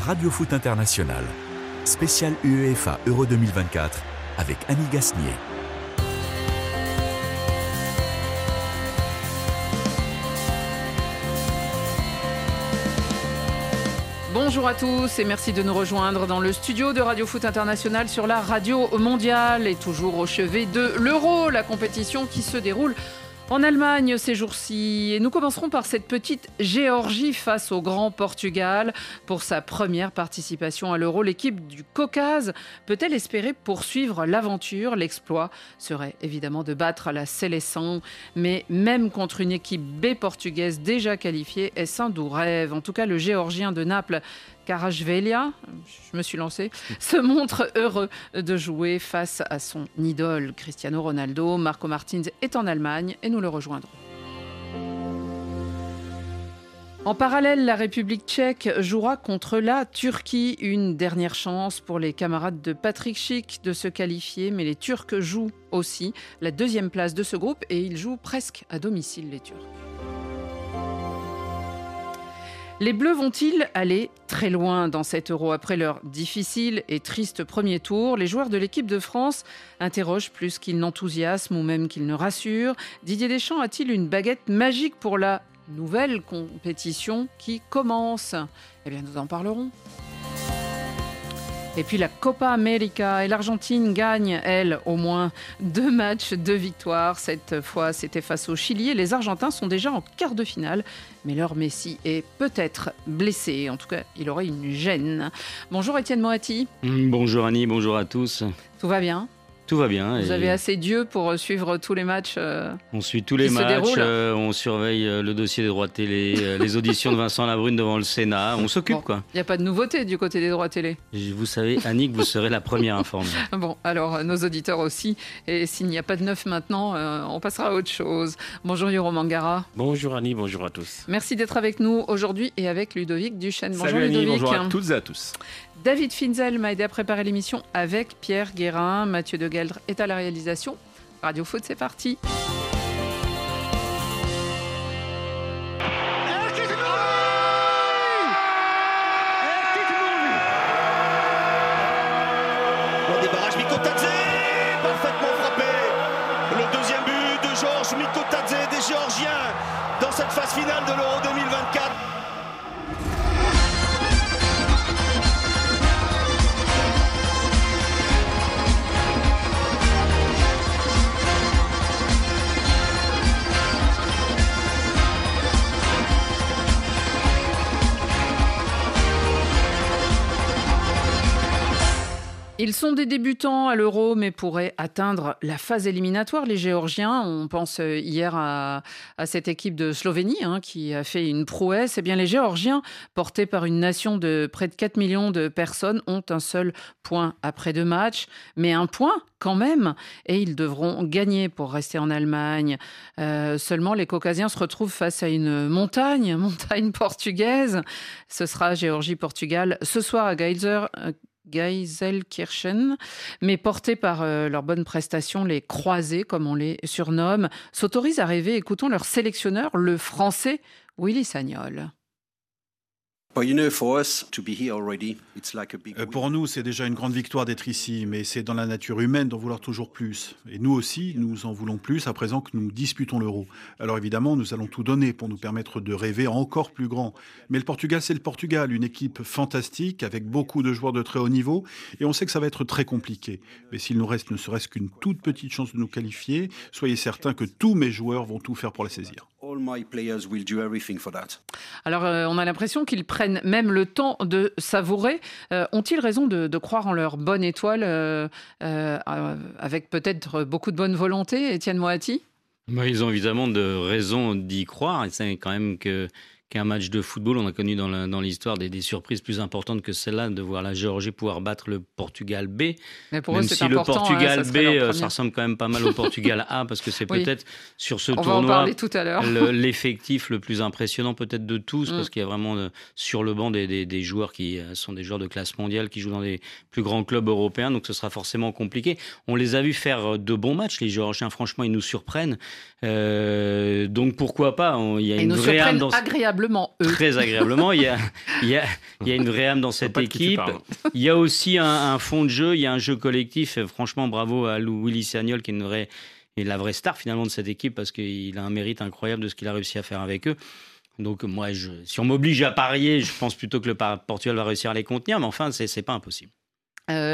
Radio Foot International. Spécial UEFA Euro 2024 avec Annie Gasnier. Bonjour à tous et merci de nous rejoindre dans le studio de Radio Foot International sur la radio mondiale et toujours au chevet de l'Euro, la compétition qui se déroule en Allemagne ces jours-ci. Et nous commencerons par cette petite Géorgie face au grand Portugal. Pour sa première participation à l'Euro, l'équipe du Caucase peut-elle espérer poursuivre l'aventure ? L'exploit serait évidemment de battre la Seleção, mais même contre une équipe B portugaise déjà qualifiée, est-ce un doux rêve ? En tout cas, le Géorgien de Naples, Kvaratskhelia, je me suis lancée, se montre heureux de jouer face à son idole Cristiano Ronaldo. Marco Martins est en Allemagne et nous le rejoindrons. En parallèle, la République tchèque jouera contre la Turquie. Une dernière chance pour les camarades de Patrick Schick de se qualifier, mais les Turcs jouent aussi la deuxième place de ce groupe et ils jouent presque à domicile, les Turcs. Les Bleus vont-ils aller très loin dans cet Euro ? Après leur difficile et triste premier tour, les joueurs de l'équipe de France interrogent plus qu'ils n'enthousiasment ou même qu'ils ne rassurent. Didier Deschamps a-t-il une baguette magique pour la nouvelle compétition qui commence ? Eh bien, nous en parlerons. Et puis la Copa América et l'Argentine gagne, elle, au moins 2 matchs, 2 victoires. Cette fois, c'était face au Chili et les Argentins sont déjà en quart de finale. Mais leur Messi est peut-être blessé. En tout cas, il aurait une gêne. Bonjour Étienne Moati. Bonjour Annie, bonjour à tous. Tout va bien ? Tout va bien. Vous avez assez d'yeux pour suivre tous les matchs On suit tous les matchs, on surveille le dossier des droits télé, les auditions de Vincent Labrune devant le Sénat, on s'occupe quoi. Il n'y a pas de nouveauté du côté des droits télé. Vous savez Annie que vous serez la première informée. Bon, alors nos auditeurs aussi, et s'il n'y a pas de neuf maintenant, on passera à autre chose. Bonjour Yoro Mangara. Bonjour Annie, bonjour à tous. Merci d'être avec nous aujourd'hui et avec Ludovic Duchesne. Bonjour Salut Annie, Ludovic. bonjour à toutes et à tous. David Finzel m'a aidé à préparer l'émission avec Pierre Guérin. Mathieu de Gueldre est à la réalisation. Radio Foot, c'est parti. Le débarrage Mikotadze, parfaitement frappé. Le deuxième but de Georges Mikotadze des Géorgiens dans cette phase finale de l'Euro 2024. Ils sont des débutants à l'Euro, mais pourraient atteindre la phase éliminatoire. Les Géorgiens, on pense hier à cette équipe de Slovénie qui a fait une prouesse. Eh bien, les Géorgiens, portés par une nation de près de 4 millions de personnes, ont un seul point après 2 matchs. Mais un point quand même, et ils devront gagner pour rester en Allemagne. Seulement, les Caucasiens se retrouvent face à une montagne portugaise. Ce sera Géorgie-Portugal ce soir à Gelsenkirchen, mais portés par leur bonne prestation, les croisés, comme on les surnomme, s'autorisent à rêver. Écoutons leur sélectionneur, le français Willy Sagnol. Pour nous, c'est déjà une grande victoire d'être ici, mais c'est dans la nature humaine d'en vouloir toujours plus. Et nous aussi, nous en voulons plus à présent que nous disputons l'Euro. Alors évidemment, nous allons tout donner pour nous permettre de rêver encore plus grand. Mais le Portugal, c'est le Portugal, une équipe fantastique avec beaucoup de joueurs de très haut niveau. Et on sait que ça va être très compliqué. Mais s'il nous reste ne serait-ce qu'une toute petite chance de nous qualifier, soyez certains que tous mes joueurs vont tout faire pour la saisir. Alors, on a l'impression qu'ils prennent même le temps de savourer. Ont-ils raison de croire en leur bonne étoile avec peut-être beaucoup de bonne volonté, Étienne Moati ? Ils ont évidemment de raisons d'y croire. Et c'est quand même qu'un match de football, on a connu dans l'histoire des surprises plus importantes que celle-là, de voir la Géorgie pouvoir battre le Portugal B. Mais pour même eux, c'est si important, le Portugal B, ça ressemble quand même pas mal au Portugal A, parce que c'est peut-être sur ce on tournoi va en parler tout à l'heure. l'effectif le plus impressionnant peut-être de tous, parce qu'il y a vraiment sur le banc des joueurs qui sont des joueurs de classe mondiale, qui jouent dans les plus grands clubs européens, donc ce sera forcément compliqué. On les a vus faire de bons matchs, les Géorgiens, franchement, ils nous surprennent. Donc pourquoi pas, il y a Et une nous vraie âme surprennent dans... agréablement. agréablement eux. Très agréablement. Il y a une vraie âme dans cette équipe. Il y a aussi un fond de jeu, il y a un jeu collectif. Franchement, bravo à Willy Sagnol qui est la vraie star finalement de cette équipe parce qu'il a un mérite incroyable de ce qu'il a réussi à faire avec eux. Donc moi, si on m'oblige à parier, je pense plutôt que le Portugal va réussir à les contenir, mais enfin, c'est pas impossible. Ludovic ?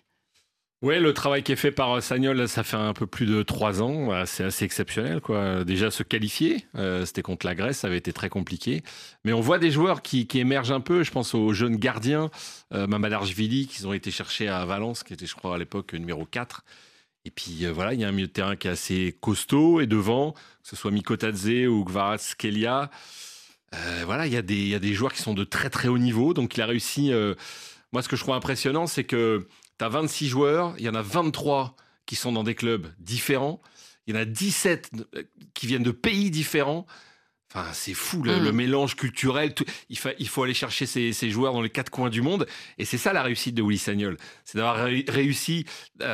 Ouais, le travail qui est fait par Sagnol, ça fait un peu plus de 3 ans. C'est assez exceptionnel, quoi. Déjà, se qualifier, c'était contre la Grèce, ça avait été très compliqué. Mais on voit des joueurs qui émergent un peu. Je pense aux jeunes gardiens, Mamadardashvili, qu'ils ont été cherchés à Valence, qui était, je crois, à l'époque, numéro 4. Et puis, voilà, il y a un milieu de terrain qui est assez costaud. Et devant, que ce soit Mikotadze ou Kvaratskhelia, voilà, il y a des joueurs qui sont de très, très haut niveau. Donc, il a réussi... moi, ce que je trouve impressionnant, c'est que tu as 26 joueurs, il y en a 23 qui sont dans des clubs différents, il y en a 17 qui viennent de pays différents. Enfin, c'est fou, le mélange culturel. Il faut aller chercher ces joueurs dans les 4 coins du monde. Et c'est ça la réussite de Willy Sagnol. C'est d'avoir réussi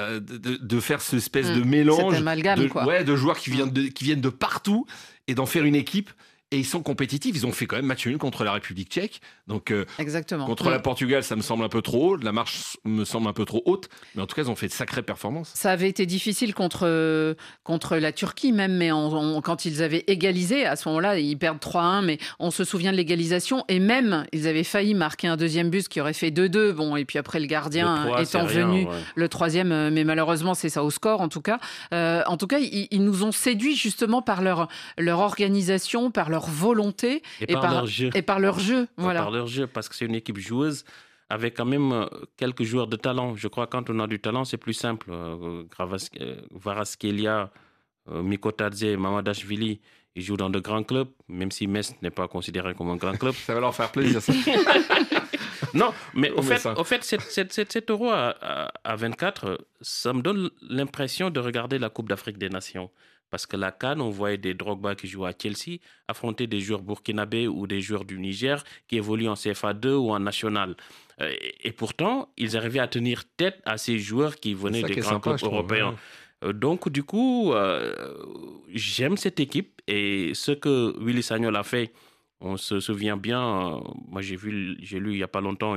de faire cette espèce de mélange de joueurs qui viennent de partout et d'en faire une équipe. Et ils sont compétitifs. Ils ont fait quand même match nul contre la République tchèque. Donc, exactement. Contre la Portugal, ça me semble un peu trop haut. La marche me semble un peu trop haute. Mais en tout cas, ils ont fait de sacrées performances. Ça avait été difficile contre la Turquie même. Mais quand ils avaient égalisé, à ce moment-là, ils perdent 3-1. Mais on se souvient de l'égalisation. Et même, ils avaient failli marquer un deuxième but qui aurait fait 2-2. Bon, et puis après, le gardien étant venu, le troisième. Mais malheureusement, c'est ça au score, en tout cas. Ils nous ont séduits justement par leur organisation, par leur volonté et par leur jeu. Voilà. Par leur jeu, parce que c'est une équipe joueuse avec quand même quelques joueurs de talent. Je crois que quand on a du talent, c'est plus simple. Kvaratskhelia, Mikotadze, Mamadashvili, ils jouent dans de grands clubs, même si Metz n'est pas considéré comme un grand club. Ça va leur faire plaisir, ça. Non, mais au fait, cet Euro à 24, ça me donne l'impression de regarder la Coupe d'Afrique des Nations. Parce que la CAN, on voyait des Drogba qui jouent à Chelsea affronter des joueurs burkinabés ou des joueurs du Niger qui évoluent en CFA2 ou en national. Et pourtant, ils arrivaient à tenir tête à ces joueurs qui venaient des grands clubs européens. Donc, du coup, j'aime cette équipe. Et ce que Willy Sagnol a fait, on se souvient bien. Moi, j'ai lu il n'y a pas longtemps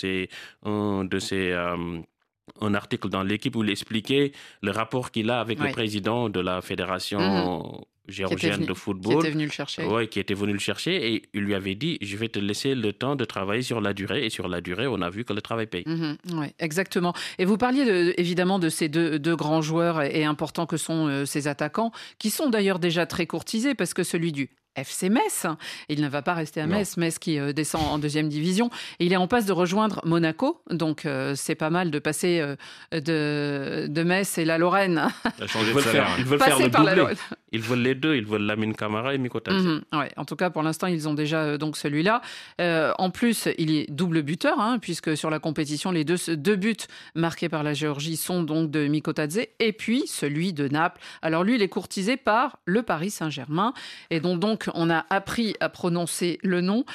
un article dans l'équipe où il expliquait le rapport qu'il a avec le président de la fédération géorgienne de football. Qui était venu le chercher. Oui, qui était venu le chercher et il lui avait dit « Je vais te laisser le temps de travailler sur la durée ». Et sur la durée, on a vu que le travail paye. Oui, exactement. Et vous parliez évidemment de ces deux grands joueurs et importants que sont ces attaquants, qui sont d'ailleurs déjà très courtisés parce que celui du FC Metz. Il ne va pas rester à Metz, Metz qui descend en deuxième division. Et il est en passe de rejoindre Monaco. Donc, c'est pas mal de passer de Metz et la Lorraine. Ils veulent faire le doublé. Ils veulent les deux. Ils veulent Lamine Camara et Mikotadze. Ouais, en tout cas, pour l'instant, ils ont déjà donc celui-là. En plus, il est double buteur, puisque sur la compétition, les deux buts marqués par la Géorgie sont donc de Mikotadze et puis celui de Naples. Alors lui, il est courtisé par le Paris Saint-Germain et donc on a appris à prononcer le nom.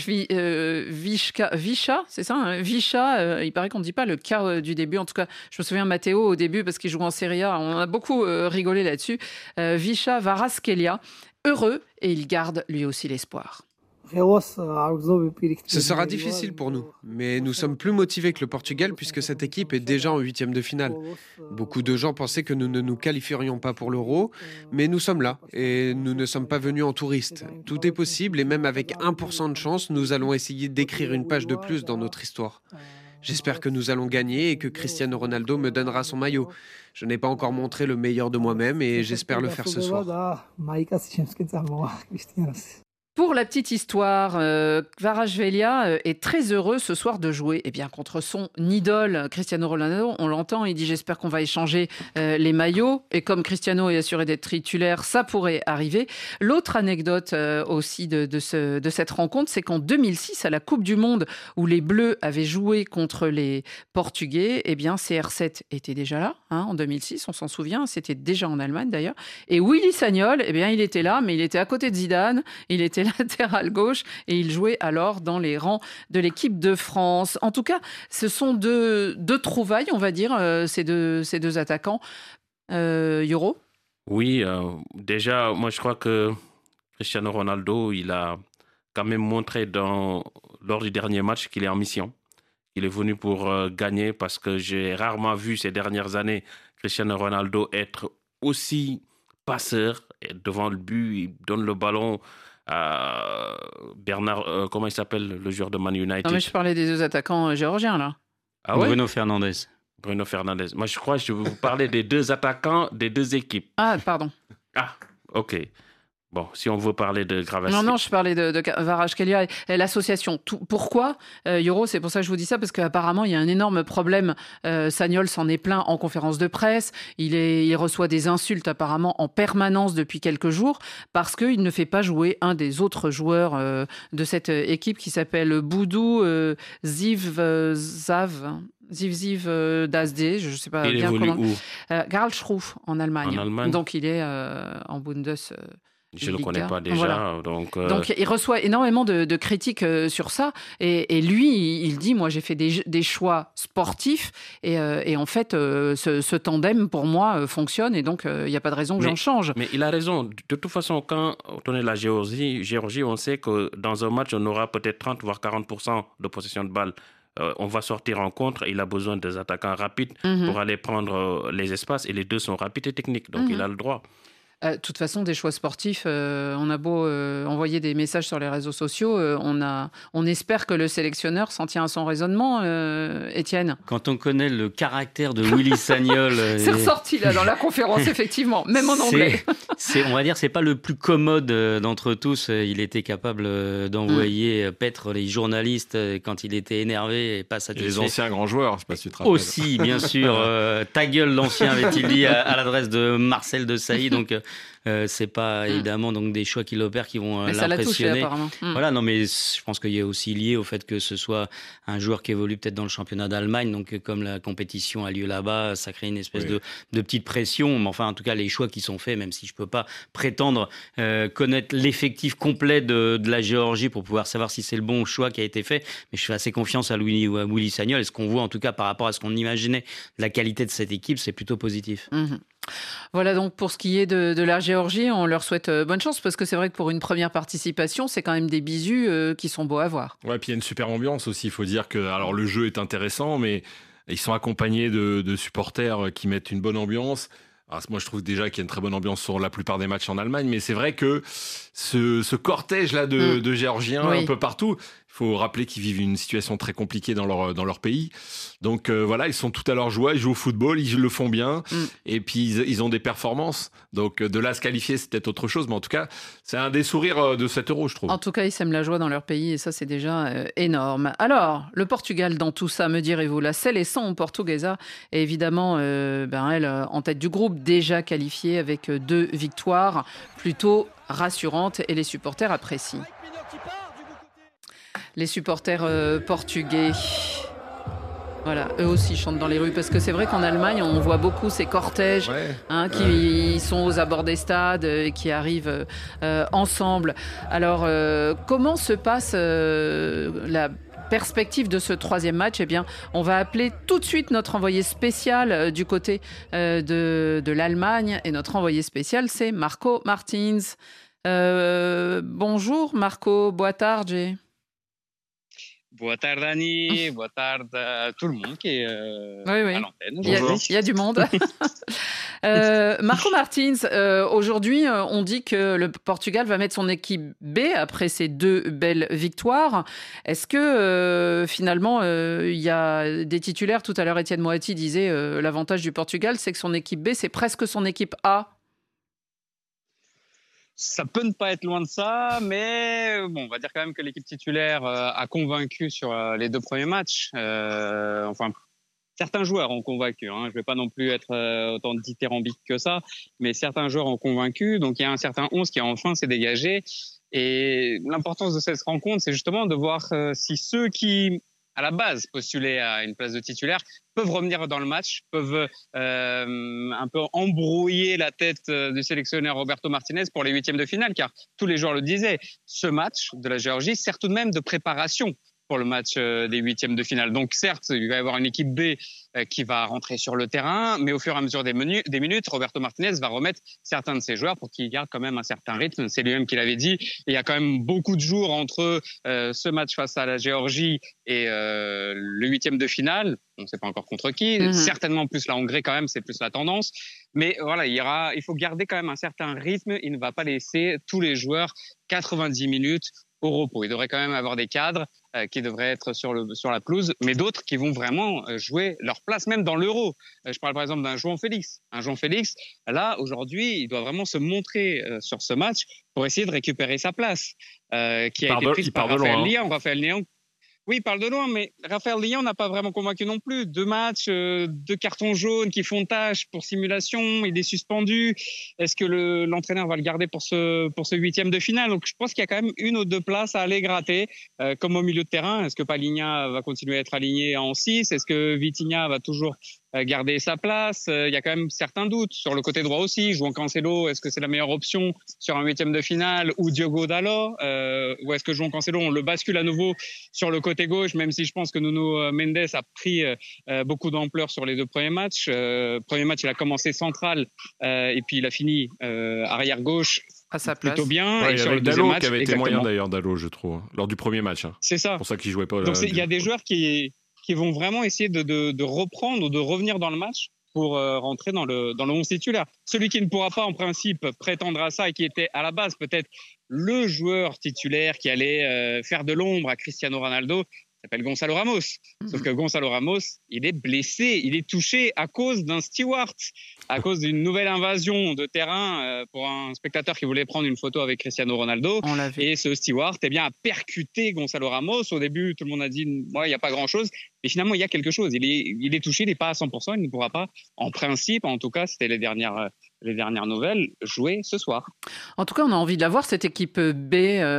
Vicha, c'est ça, Vicha, il paraît qu'on ne dit pas le K du début. En tout cas, je me souviens Matteo au début, parce qu'il joue en Serie A, on a beaucoup rigolé là-dessus. Vicha Kvaratskhelia, heureux, et il garde lui aussi l'espoir. Ce sera difficile pour nous, mais nous sommes plus motivés que le Portugal puisque cette équipe est déjà en 8e de finale. Beaucoup de gens pensaient que nous ne nous qualifierions pas pour l'Euro, mais nous sommes là et nous ne sommes pas venus en touristes. Tout est possible et même avec 1% de chance, nous allons essayer d'écrire une page de plus dans notre histoire. J'espère que nous allons gagner et que Cristiano Ronaldo me donnera son maillot. Je n'ai pas encore montré le meilleur de moi-même et j'espère le faire ce soir. Pour la petite histoire, Kvaratskhelia est très heureux ce soir de jouer contre son idole Cristiano Ronaldo. On l'entend, il dit « J'espère qu'on va échanger les maillots ». Et comme Cristiano est assuré d'être titulaire, ça pourrait arriver. L'autre anecdote aussi de cette rencontre, c'est qu'en 2006, à la Coupe du Monde, où les Bleus avaient joué contre les Portugais, CR7 était déjà là, en 2006, on s'en souvient, c'était déjà en Allemagne d'ailleurs. Et Willy Sagnol, il était là, mais il était à côté de Zidane, il était latéral gauche et il jouait alors dans les rangs de l'équipe de France. En tout cas, ce sont deux trouvailles, on va dire, ces deux attaquants. Yoro ? Oui, déjà, moi je crois que Cristiano Ronaldo, il a quand même montré lors du dernier match qu'il est en mission. Il est venu pour gagner parce que j'ai rarement vu ces dernières années Cristiano Ronaldo être aussi passeur. Et devant le but, il donne le ballon à Bernard, comment il s'appelle, le joueur de Man United. Non, mais je parlais des 2 attaquants géorgiens, là. Ah ouais? Bruno Fernandes. Moi, je crois que je vais vous parler des 2 attaquants des 2 équipes. Ah, pardon. Ah, ok. Bon, si on veut parler de Kvaratskhelia. Non, je parlais de Kvaratskhelia et l'association. Pourquoi, Yoro? C'est pour ça que je vous dis ça, parce qu'apparemment, il y a un énorme problème. Sagnol s'en est plaint en conférence de presse. Il reçoit des insultes apparemment en permanence depuis quelques jours, parce qu'il ne fait pas jouer un des autres joueurs de cette équipe qui s'appelle Boudou Ziv Dazde, je ne sais pas bien comment. Où Karlsruhe, en Allemagne. Donc, il est en Bundes. Je ne le connais pas déjà. Voilà. Donc, il reçoit énormément de critiques sur ça. Et lui, il dit, moi, j'ai fait des choix sportifs. Et en fait, ce tandem, pour moi, fonctionne. Et donc, il n'y a pas de raison que j'en change. Mais il a raison. De toute façon, quand on est la Géorgie, on sait que dans un match, on aura peut-être 30 voire 40% de possession de balle. On va sortir en contre. Il a besoin des attaquants rapides pour aller prendre les espaces. Et les 2 sont rapides et techniques. Donc, il a le droit. De toute façon, des choix sportifs, on a beau envoyer des messages sur les réseaux sociaux, on espère que le sélectionneur s'en tient à son raisonnement, Étienne. Quand on connaît le caractère de Willy Sagnol... c'est ressorti là dans la conférence, effectivement, même en anglais. On va dire, c'est pas le plus commode d'entre tous. Il était capable d'envoyer paître les journalistes quand il était énervé et pas satisfait. Et les anciens grands joueurs, je ne sais pas si tu te rappelles. Aussi, bien sûr. Ta gueule, l'ancien, avait-il dit à l'adresse de Marcel Desailly. Donc, c'est pas évidemment donc des choix qu'il opère qui vont l'impressionner. Ça l'a touché, apparemment. Voilà, non, mais je pense qu'il y a aussi lié au fait que ce soit un joueur qui évolue peut-être dans le championnat d'Allemagne. Donc, comme la compétition a lieu là-bas, ça crée une espèce de petite pression. Mais enfin, en tout cas, les choix qui sont faits, même si je peux pas prétendre connaître l'effectif complet de la Géorgie pour pouvoir savoir si c'est le bon choix qui a été fait. Mais je fais assez confiance à Willy Sagnol. Et ce qu'on voit, en tout cas, par rapport à ce qu'on imaginait de la qualité de cette équipe, c'est plutôt positif. Voilà donc pour ce qui est de la Géorgie, on leur souhaite bonne chance parce que c'est vrai que pour une première participation, c'est quand même des bisous qui sont beaux à voir. Ouais, puis il y a une super ambiance aussi. Il faut dire que alors le jeu est intéressant, mais ils sont accompagnés de supporters qui mettent une bonne ambiance. Alors, moi, je trouve déjà qu'il y a une très bonne ambiance sur la plupart des matchs en Allemagne, mais c'est vrai que ce cortège-là de Géorgiens un peu partout, il faut rappeler qu'ils vivent une situation très compliquée dans leur pays. Donc voilà, ils sont tout à leur joie, ils jouent au football, ils le font bien, et puis ils ont des performances. Donc de là à se qualifier, c'est peut-être autre chose, mais en tout cas, c'est un des sourires de cet Euro, je trouve. En tout cas, ils sèment la joie dans leur pays, et ça, c'est déjà énorme. Alors, le Portugal dans tout ça, me direz-vous, la Seleção Portuguesa est évidemment, elle, en tête du groupe, déjà qualifiée avec 2 victoires, plutôt rassurantes, et les supporters apprécient. Les supporters portugais, voilà, eux aussi chantent dans les rues parce que c'est vrai qu'en Allemagne, on voit beaucoup ces cortèges qui sont aux abords des stades et qui arrivent ensemble. Alors, comment se passe la perspective de ce 3e match? Eh bien, on va appeler tout de suite notre envoyé spécial du côté de l'Allemagne. Et notre envoyé spécial, c'est Marco Martins. Bonjour Marco, boa tarde. Boa tarde, Annie. Boa tarde à tout le monde qui est à l'antenne. Il y a du monde. Marco Martins, aujourd'hui, on dit que le Portugal va mettre son équipe B après ces 2 belles victoires. Est-ce que finalement, il y a des titulaires? Tout à l'heure, Étienne Moati disait l'avantage du Portugal, c'est que son équipe B, c'est presque son équipe A. Ça peut ne pas être loin de ça, mais bon, on va dire quand même que l'équipe titulaire a convaincu sur les 2 premiers matchs. Certains joueurs ont convaincu. Je ne vais pas non plus être autant dithyrambique que ça, mais certains joueurs ont convaincu. Donc, il y a un certain 11 qui enfin s'est dégagé. Et l'importance de cette rencontre, c'est justement de voir si ceux qui, à la base, postulaient à une place de titulaire peuvent revenir dans le match, peuvent un peu embrouiller la tête du sélectionneur Roberto Martinez pour les 8e de finale, car tous les joueurs le disaient, ce match de la Géorgie sert tout de même de préparation pour le match des huitièmes de finale. Donc certes, il va y avoir une équipe B qui va rentrer sur le terrain, mais au fur et à mesure des minutes, Roberto Martinez va remettre certains de ses joueurs pour qu'ils gardent quand même un certain rythme. C'est lui-même qui l'avait dit. Et il y a quand même beaucoup de jours entre ce match face à la Géorgie et le huitième de finale. On ne sait pas encore contre qui. Certainement plus la Hongrie quand même, c'est plus la tendance. Mais voilà, il faut garder quand même un certain rythme. Il ne va pas laisser tous les joueurs 90 minutes au repos. Il devrait quand même avoir des cadres qui devraient être sur la pelouse, mais d'autres qui vont vraiment jouer leur place, même dans l'Euro. Je parle par exemple d'un João Félix. Un João Félix, là, aujourd'hui, il doit vraiment se montrer sur ce match pour essayer de récupérer sa place, qui a été prise par Raphaël Leão. Raphaël Leão, oui, il parle de loin, mais Raphaël Leão n'a pas vraiment convaincu non plus. 2 matchs, 2 cartons jaunes qui font tâche pour simulation. Il est suspendu. Est-ce que l'entraîneur va le garder pour ce huitième de finale? Donc, je pense qu'il y a quand même 1 ou 2 places à aller gratter, comme au milieu de terrain. Est-ce que Palhinha va continuer à être aligné en 6? Est-ce que Vitinha va toujours garder sa place? Il y a quand même certains doutes. Sur le côté droit aussi, João Cancelo, est-ce que c'est la meilleure option sur un huitième de finale? Ou Diogo Dalot? Ou est-ce que João Cancelo, on le bascule à nouveau sur le côté gauche, même si je pense que Nuno Mendes a pris beaucoup d'ampleur sur les 2 premiers matchs. Premier match, il a commencé central et puis il a fini arrière gauche à sa place. Plutôt bien. Ouais, et il y sur avait le deuxième Dalot match, qui avait été exactement. moyen d'ailleurs, Dalot, je trouve, lors du premier match. C'est ça. C'est pour ça qu'il jouait pas. Donc il y a des joueurs qui vont vraiment essayer de reprendre ou de revenir dans le match pour rentrer dans le 11 titulaire. Celui qui ne pourra pas, en principe, prétendre à ça et qui était à la base peut-être le joueur titulaire qui allait faire de l'ombre à Cristiano Ronaldo, s'appelle Gonçalo Ramos. Sauf que Gonçalo Ramos, il est blessé, il est touché à cause d'un steward, à cause d'une nouvelle invasion de terrain pour un spectateur qui voulait prendre une photo avec Cristiano Ronaldo. Et ce steward a percuté Gonçalo Ramos. Au début, tout le monde a dit il n'y a pas grand-chose. Mais finalement, il y a quelque chose. Il est touché, il n'est pas à 100%, il ne pourra pas, en principe, en tout cas, c'était les dernières nouvelles, jouer ce soir. En tout cas, on a envie de la voir, cette équipe B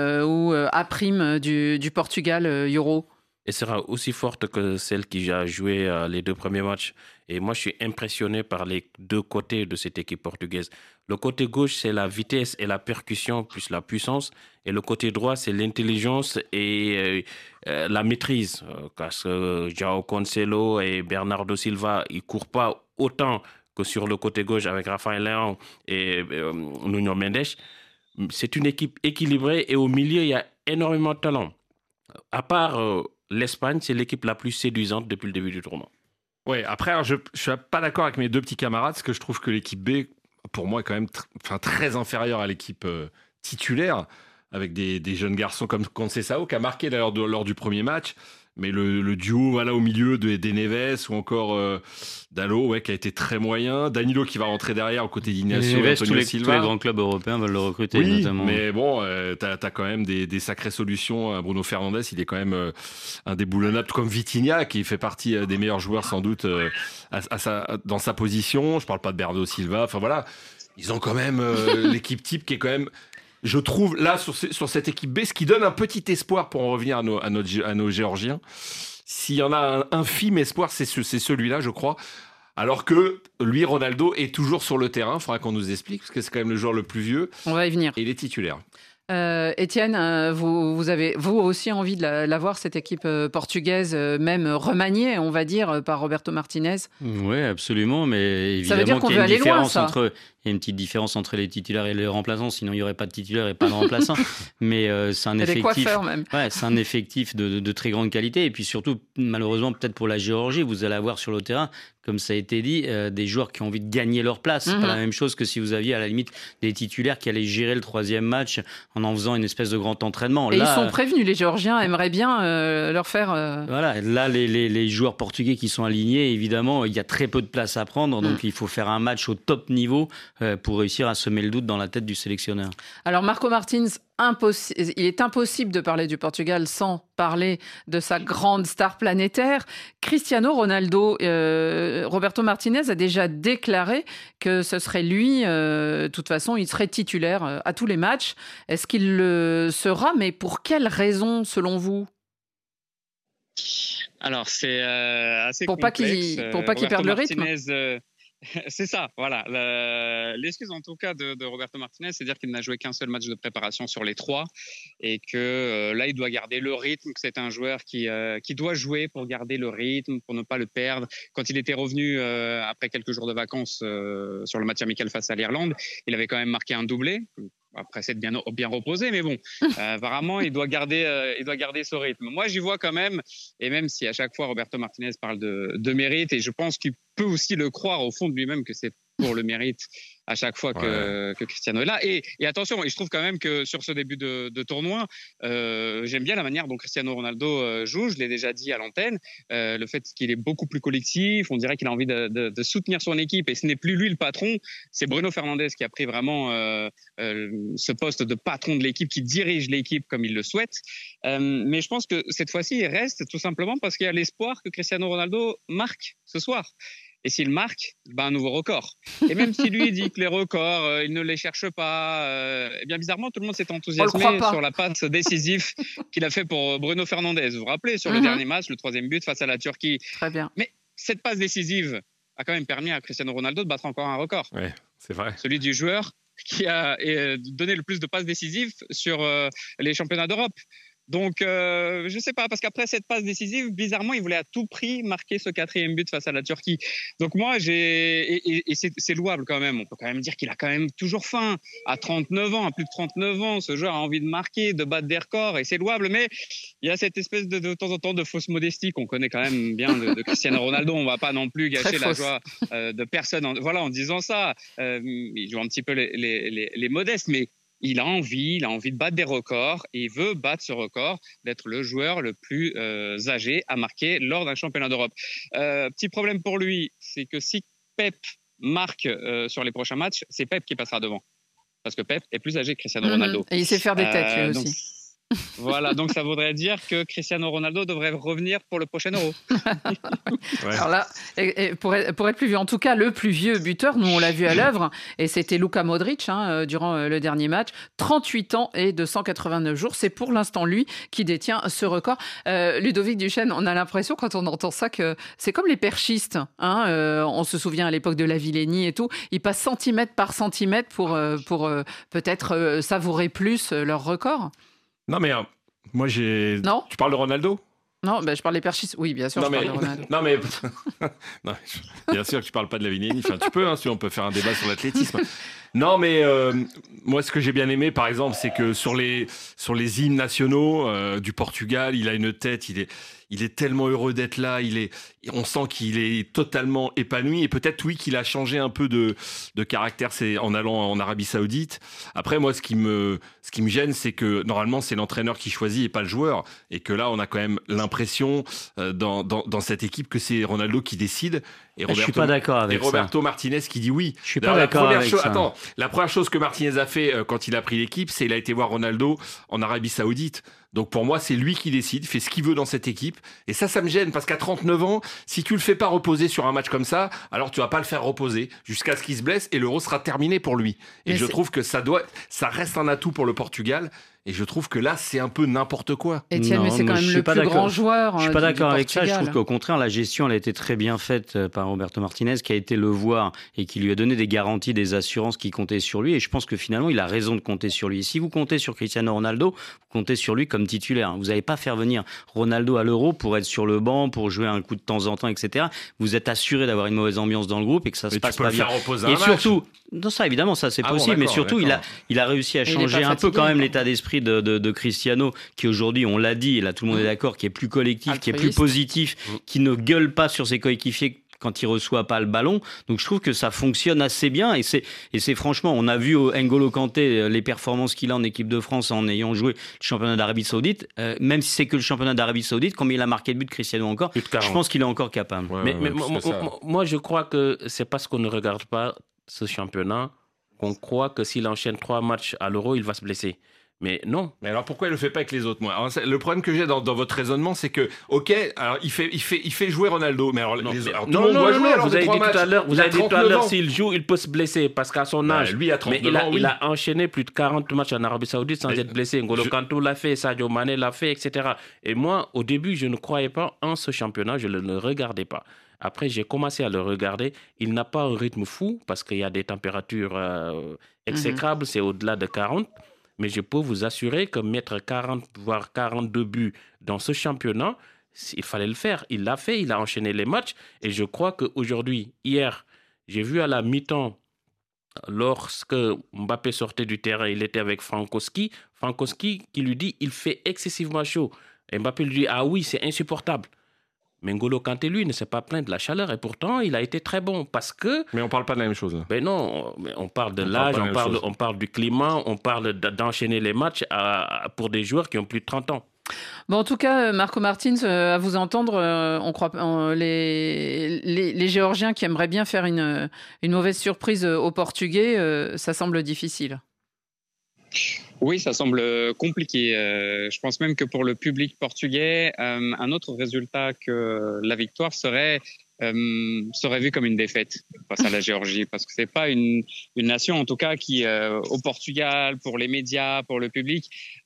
ou A' du Portugal, Euro. Et sera aussi forte que celle qui a joué les 2 premiers matchs. Et moi, je suis impressionné par les 2 côtés de cette équipe portugaise. Le côté gauche, c'est la vitesse et la percussion plus la puissance. Et le côté droit, c'est l'intelligence et la maîtrise. Parce que João Cancelo et Bernardo Silva, ils ne courent pas autant que sur le côté gauche avec Raphaël Leão et Nuno Mendes. C'est une équipe équilibrée et au milieu, il y a énormément de talent. À part l'Espagne, c'est l'équipe la plus séduisante depuis le début du tournoi. Ouais, après, alors, je ne suis pas d'accord avec mes 2 petits camarades, parce que je trouve que l'équipe B, pour moi, est quand même très inférieure à l'équipe titulaire, avec des jeunes garçons comme Conceição, qui a marqué d'ailleurs lors du premier match. Mais le duo au milieu des Neves ou encore Dalot, qui a été très moyen. Danilo qui va rentrer derrière aux côtés d'Ignacio et Antonio Silva. Tous les grands clubs européens veulent le recruter, notamment. Mais bon, t'as quand même des sacrées solutions. Bruno Fernandes, il est quand même indéboulonnable, comme Vitinha, qui fait partie des meilleurs joueurs sans doute dans sa position. Je parle pas de Bernardo Silva. Enfin voilà, ils ont quand même l'équipe type qui est quand même... Je trouve, là, sur cette équipe B, ce qui donne un petit espoir pour en revenir à nos Géorgiens. S'il y en a un infime espoir, c'est celui-là, je crois. Alors que lui, Ronaldo, est toujours sur le terrain. Il faudra qu'on nous explique, parce que c'est quand même le joueur le plus vieux. On va y venir. Et il est titulaire. Étienne, vous avez vous aussi envie de la voir, cette équipe portugaise, même remaniée, on va dire, par Roberto Martinez? Oui, absolument, mais évidemment ça veut dire qu'on qu'il y a veut une aller loin, différence ça. Il y a une petite différence entre les titulaires et les remplaçants, sinon il n'y aurait pas de titulaires et pas de remplaçants. Mais c'est un effectif, même. Ouais, c'est un effectif de très grande qualité. Et puis surtout, malheureusement, peut-être pour la Géorgie, vous allez avoir sur le terrain, comme ça a été dit, des joueurs qui ont envie de gagner leur place. C'est pas la même chose que si vous aviez à la limite des titulaires qui allaient gérer le 3e match en faisant une espèce de grand entraînement. Et là, ils sont prévenus, les Géorgiens aimeraient bien leur faire... Voilà, là, les joueurs portugais qui sont alignés, évidemment, il y a très peu de place à prendre, donc il faut faire un match au top niveau pour réussir à semer le doute dans la tête du sélectionneur. Alors Marco Martins, il est impossible de parler du Portugal sans parler de sa grande star planétaire. Cristiano Ronaldo, Roberto Martinez a déjà déclaré que ce serait lui, de toute façon, il serait titulaire à tous les matchs. Est-ce qu'il le sera? Mais pour quelles raisons, selon vous? Alors, c'est assez complexe. Pour pas qu'il perde le rythme. C'est ça, voilà. L'excuse en tout cas de Roberto Martinez, c'est dire qu'il n'a joué qu'un seul match de préparation sur les 3 et que là, il doit garder le rythme, que c'est un joueur qui doit jouer pour garder le rythme, pour ne pas le perdre. Quand il était revenu après quelques jours de vacances sur le match amical face à l'Irlande, il avait quand même marqué un doublé. Après s'être bien reposé, mais bon, apparemment, il doit garder ce rythme. Moi, j'y vois quand même, et même si à chaque fois Roberto Martinez parle de mérite, et je pense qu'il peut aussi le croire au fond de lui-même que c'est pour le mérite à chaque fois que Cristiano est là. Et attention, et je trouve quand même que sur ce début de tournoi, j'aime bien la manière dont Cristiano Ronaldo joue, je l'ai déjà dit à l'antenne, le fait qu'il est beaucoup plus collectif, on dirait qu'il a envie de soutenir son équipe, et ce n'est plus lui le patron, c'est Bruno Fernandes qui a pris vraiment ce poste de patron de l'équipe, qui dirige l'équipe comme il le souhaite. Mais je pense que cette fois-ci, il reste tout simplement parce qu'il y a l'espoir que Cristiano Ronaldo marque ce soir. Et s'il marque, un nouveau record. Et même si lui dit que les records, il ne les cherche pas, eh bien bizarrement, tout le monde s'est enthousiasmé sur la passe décisive qu'il a fait pour Bruno Fernandes. Vous vous rappelez, sur le dernier match, le 3e but face à la Turquie. Très bien. Mais cette passe décisive a quand même permis à Cristiano Ronaldo de battre encore un record. Oui, c'est vrai. Celui du joueur qui a donné le plus de passes décisives sur les championnats d'Europe. Donc, je ne sais pas, parce qu'après cette passe décisive, bizarrement, il voulait à tout prix marquer ce 4e but face à la Turquie. Donc moi, c'est louable quand même. On peut quand même dire qu'il a quand même toujours faim. À 39 ans, à plus de 39 ans, ce joueur a envie de marquer, de battre des records, et c'est louable. Mais il y a cette espèce de temps en temps de fausse modestie qu'on connaît quand même bien de Cristiano Ronaldo. On ne va pas non plus gâcher la joie de personne en disant ça. Il joue un petit peu les modestes, mais il a envie de battre des records et il veut battre ce record d'être le joueur le plus âgé à marquer lors d'un championnat d'Europe. Petit problème pour lui, c'est que si Pep marque sur les prochains matchs, c'est Pep qui passera devant. Parce que Pep est plus âgé que Cristiano Ronaldo. Et il sait faire des têtes lui aussi. Voilà, donc ça voudrait dire que Cristiano Ronaldo devrait revenir pour le prochain Euro. Alors là, pour être plus vieux, en tout cas le plus vieux buteur, nous on l'a vu à l'œuvre, et c'était Luka Modric durant le dernier match, 38 ans et 289 jours, c'est pour l'instant lui qui détient ce record. Ludovic Duchesne, on a l'impression quand on entend ça que c'est comme les perchistes, on se souvient à l'époque de la Villénie et tout, ils passent centimètre par centimètre pour peut-être savourer plus leur record. Non, mais moi, Non. Tu parles de Ronaldo ? Non, je parle des perchistes. Oui, bien sûr, je parle de Ronaldo. Non, mais bien sûr que tu parles pas de la Villénie. Enfin, tu peux, si on peut faire un débat sur l'athlétisme. Non, mais moi, ce que j'ai bien aimé, par exemple, c'est que sur les hymnes nationaux du Portugal, il a une tête, il est tellement heureux d'être là, on sent qu'il est totalement épanoui, et peut-être, oui, qu'il a changé un peu de caractère, c'est en allant en Arabie Saoudite. Après, moi, ce qui me gêne, c'est que normalement, c'est l'entraîneur qui choisit et pas le joueur, et que là, on a quand même l'impression dans cette équipe que c'est Ronaldo qui décide. Et je suis pas d'accord avec ça. Et Roberto Martinez qui dit oui. Je suis pas d'accord avec ça. Attends, la première chose que Martinez a fait quand il a pris l'équipe, c'est qu'il a été voir Ronaldo en Arabie Saoudite. Donc pour moi, c'est lui qui décide, fait ce qu'il veut dans cette équipe. Et ça me gêne, parce qu'à 39 ans, si tu le fais pas reposer sur un match comme ça, alors tu vas pas le faire reposer jusqu'à ce qu'il se blesse, et l'Euro sera terminé pour lui. Et je trouve que ça reste un atout pour le Portugal. Et je trouve que là, c'est un peu n'importe quoi. Etienne, mais c'est quand même le plus grand joueur. Je suis pas d'accord avec ça. Je trouve qu'au contraire, la gestion, elle a été très bien faite par Roberto Martinez, qui a été le voir et qui lui a donné des garanties, des assurances qui comptaient sur lui. Et je pense que finalement, il a raison de compter sur lui. Et si vous comptez sur Cristiano Ronaldo, vous comptez sur lui comme titulaire. Vous n'allez pas faire venir Ronaldo à l'Euro pour être sur le banc, pour jouer un coup de temps en temps, etc. Vous êtes assuré d'avoir une mauvaise ambiance dans le groupe et que ça se passe pas bien. Et surtout, non, ça évidemment, ça c'est possible, mais surtout il a réussi à changer un peu quand même l'état d'esprit de Cristiano, qui aujourd'hui, on l'a dit, et là tout le monde est d'accord, qui est plus collectif, qui est plus positif, qui ne gueule pas sur ses coéquipiers quand il reçoit pas le ballon. Donc je trouve que ça fonctionne assez bien, et c'est franchement, on a vu N'Golo Kanté les performances qu'il a en équipe de France en ayant joué le championnat d'Arabie Saoudite, même si c'est que le championnat d'Arabie Saoudite, combien il a marqué de buts Cristiano encore, je pense qu'il est encore capable. Moi je crois que c'est parce qu'on ne regarde pas ce championnat qu'on croit que s'il enchaîne 3 matchs à l'Euro, il va se blesser. Mais non. Mais alors pourquoi il le fait pas avec les autres, moi? Alors, le problème que j'ai dans votre raisonnement, c'est que, ok, alors il fait jouer Ronaldo, mais alors tout le monde doit jouer. Vous avez dit tout à l'heure, s'il joue, il peut se blesser parce qu'à son âge. Lui à 39 ans, il a enchaîné plus de 40 matchs en Arabie Saoudite sans être blessé. N'Golo Kanté l'a fait, Sadio Mané l'a fait, etc. Et moi, au début, je ne croyais pas en ce championnat, je ne le regardais pas. Après, j'ai commencé à le regarder. Il n'a pas un rythme fou parce qu'il y a des températures exécrables, c'est au-delà de 40. Mais je peux vous assurer que mettre 40, voire 42 buts dans ce championnat, il fallait le faire. Il l'a fait, il a enchaîné les matchs. Et je crois qu'aujourd'hui, hier, j'ai vu à la mi-temps, lorsque Mbappé sortait du terrain, il était avec Frankowski. Frankowski qui lui dit « il fait excessivement chaud ». Et Mbappé lui dit « ah oui, c'est insupportable ». Mais N'Golo Kanté, lui, ne s'est pas plaint de la chaleur. Et pourtant, il a été très bon parce que... Mais on ne parle pas de la même chose. Ben non, on parle de l'âge, on parle du climat, on parle d'enchaîner les matchs pour des joueurs qui ont plus de 30 ans. Bon, en tout cas, Marco Martins, à vous entendre, on croit les Géorgiens qui aimeraient bien faire une mauvaise surprise aux Portugais, ça semble difficile. Oui, ça semble compliqué. Je pense même que pour le public portugais, un autre résultat que la victoire serait vu comme une défaite face à la Géorgie, parce que c'est pas une nation, en tout cas, qui au Portugal, pour les médias, pour le public,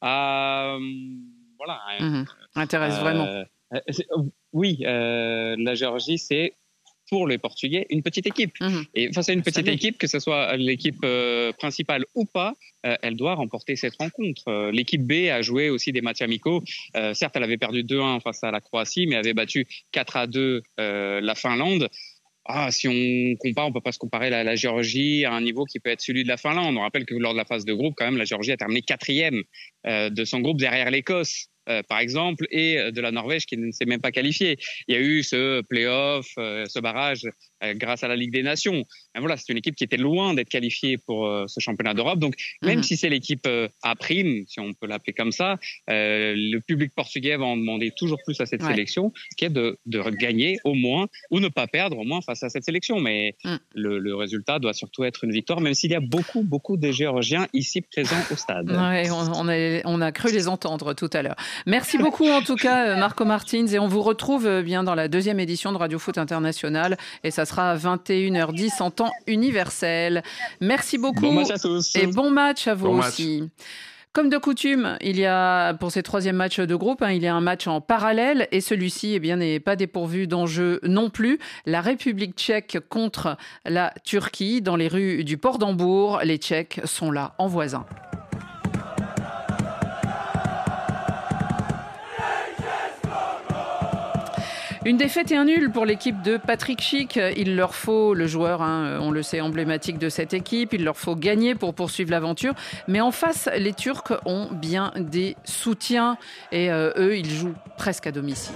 intéresse vraiment. Oui, la Géorgie, c'est pour les Portugais une petite équipe. Et face à une petite équipe, que ce soit l'équipe principale ou pas, elle doit remporter cette rencontre. L'équipe B a joué aussi des matchs amicaux. Certes, elle avait perdu 2-1 face à la Croatie, mais avait battu 4-2 la Finlande. Si on compare, on peut pas se comparer la Géorgie à un niveau qui peut être celui de la Finlande. On rappelle que lors de la phase de groupe, quand même, la Géorgie a terminé 4e de son groupe derrière l'Écosse. Par exemple, et de la Norvège qui ne s'est même pas qualifiée. Il y a eu ce play-off, ce barrage grâce à la Ligue des Nations. Voilà, c'est une équipe qui était loin d'être qualifiée pour ce championnat d'Europe. Donc, même si c'est l'équipe A', si on peut l'appeler comme ça, le public portugais va en demander toujours plus à cette sélection, qui est de gagner au moins, ou ne pas perdre au moins face à cette sélection. Mais le résultat doit surtout être une victoire, même s'il y a beaucoup de Géorgiens ici présents au stade. Ouais, on a cru les entendre tout à l'heure. Merci beaucoup en tout cas Marco Martins, et on vous retrouve bien dans la 2e édition de Radio Foot International, et ça sera à 21h10 en temps universel. Merci beaucoup. Bon match à tous. Et bon match à vous aussi. Comme de coutume, il y a pour ces 3e matchs de groupe, il y a un match en parallèle, et celui-ci n'est pas dépourvu d'enjeux non plus. La République tchèque contre la Turquie dans les rues du port d'Hambourg. Les Tchèques sont là en voisin. Une défaite et un nul pour l'équipe de Patrick Schick. Il leur faut, le joueur, on le sait, emblématique de cette équipe, il leur faut gagner pour poursuivre l'aventure. Mais en face, les Turcs ont bien des soutiens, et eux, ils jouent presque à domicile.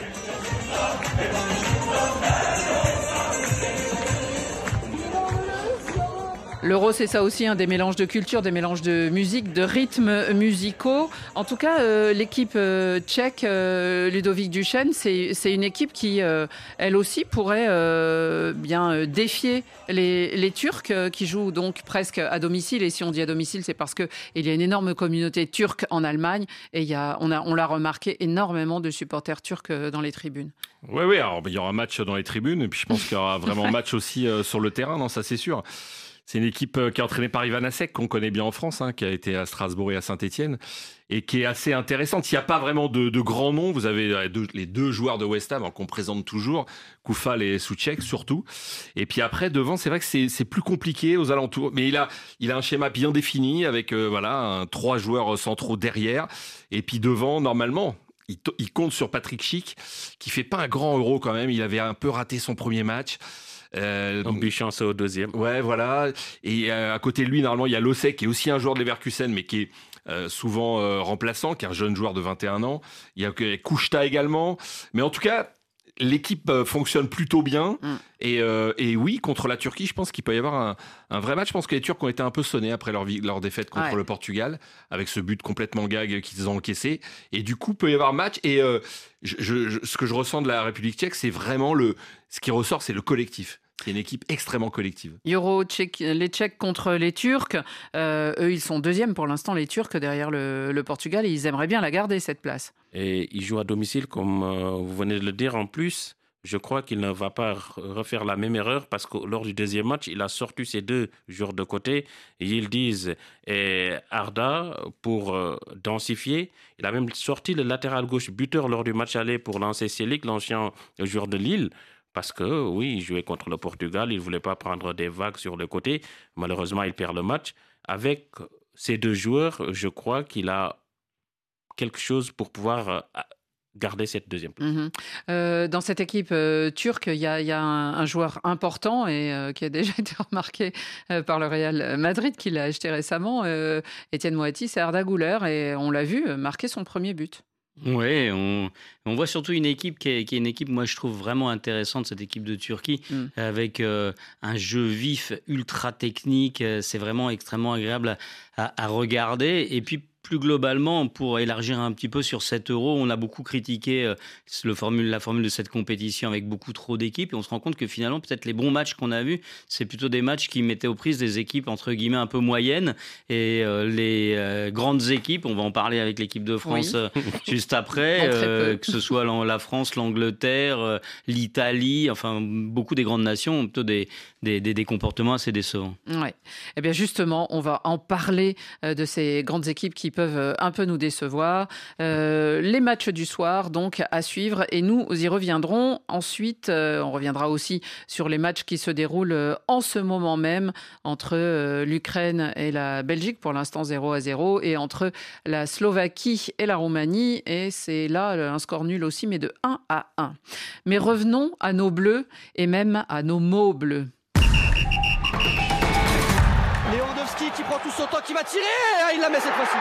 L'Euro, c'est ça aussi, des mélanges de culture, des mélanges de musique, de rythmes musicaux. En tout cas, l'équipe tchèque, Ludovic Duchesne, c'est une équipe qui, elle aussi, pourrait bien défier les Turcs, qui jouent donc presque à domicile. Et si on dit à domicile, c'est parce qu'il y a une énorme communauté turque en Allemagne. Et on l'a remarqué, énormément de supporters turcs dans les tribunes. Oui, alors il y aura match dans les tribunes. Et puis je pense qu'il y aura vraiment match aussi sur le terrain, non, ça c'est sûr. C'est une équipe qui est entraînée par Ivan Asek, qu'on connaît bien en France, qui a été à Strasbourg et à Saint-Etienne, et qui est assez intéressante. Il n'y a pas vraiment de grands noms. Vous avez les deux joueurs de West Ham qu'on présente toujours, Koufal et Souček surtout. Et puis après, devant, c'est vrai que c'est plus compliqué aux alentours. Mais il a un schéma bien défini avec 3 joueurs centraux derrière. Et puis devant, normalement, il compte sur Patrick Schick, qui fait pas un grand Euro quand même. Il avait un peu raté son premier match. Donc chance au 2e. Ouais, voilà. Et à côté de lui, normalement, il y a Losek, qui est aussi un joueur de Leverkusen, mais qui est souvent remplaçant, qui est un jeune joueur de 21 ans. Il y a Kouchta également. Mais en tout cas, l'équipe fonctionne plutôt bien. Et oui, contre la Turquie, je pense qu'il peut y avoir un vrai match. Je pense que les Turcs ont été un peu sonnés après leur défaite contre le Portugal, avec ce but complètement gag qu'ils ont encaissé. Et du coup, il peut y avoir match. Et ce que je ressens de la République tchèque, c'est vraiment ce qui ressort, c'est le collectif. C'est une équipe extrêmement collective. Euro, les Tchèques contre les Turcs. Eux, ils sont 2e pour l'instant, les Turcs, derrière le Portugal. Et ils aimeraient bien la garder, cette place. Et ils jouent à domicile, comme vous venez de le dire. En plus, je crois qu'il ne va pas refaire la même erreur, parce que lors du 2e match, il a sorti ses 2 joueurs de côté. Et ils disent Arda pour densifier. Il a même sorti le latéral gauche buteur lors du match aller pour lancer Selic, l'ancien joueur de Lille. Parce que, oui, il jouait contre le Portugal, il ne voulait pas prendre des vagues sur le côté. Malheureusement, il perd le match. Avec ces deux joueurs, je crois qu'il a quelque chose pour pouvoir garder cette deuxième place. Dans cette équipe turque, il y a un joueur important et qui a déjà été remarqué par le Real Madrid, qui l'a acheté récemment, Etienne Moati, c'est Arda Güler, et on l'a vu marquer son premier but. Oui, on voit surtout une équipe qui est une équipe, moi je trouve vraiment intéressante, cette équipe de Turquie, avec un jeu vif, ultra technique. C'est vraiment extrêmement agréable à regarder. Et puis plus globalement, pour élargir un petit peu sur cet Euro, on a beaucoup critiqué la formule de cette compétition avec beaucoup trop d'équipes. Et on se rend compte que finalement, peut-être les bons matchs qu'on a vus, c'est plutôt des matchs qui mettaient aux prises des équipes entre guillemets un peu moyennes. Et les grandes équipes, on va en parler avec l'équipe de France juste après, que ce soit la France, l'Angleterre, l'Italie, enfin beaucoup des grandes nations ont plutôt des comportements assez décevants. Ouais. Eh bien justement, on va en parler de ces grandes équipes qui peuvent un peu nous décevoir. Les matchs du soir, donc, à suivre, et nous y reviendrons. Ensuite, on reviendra aussi sur les matchs qui se déroulent en ce moment même entre l'Ukraine et la Belgique, pour l'instant 0-0, et entre la Slovaquie et la Roumanie, et c'est là un score nul aussi, mais de 1-1. Mais revenons à nos bleus, et même à nos mots bleus. Lewandowski qui prend tout son temps, qui va tirer, il la met cette fois-ci.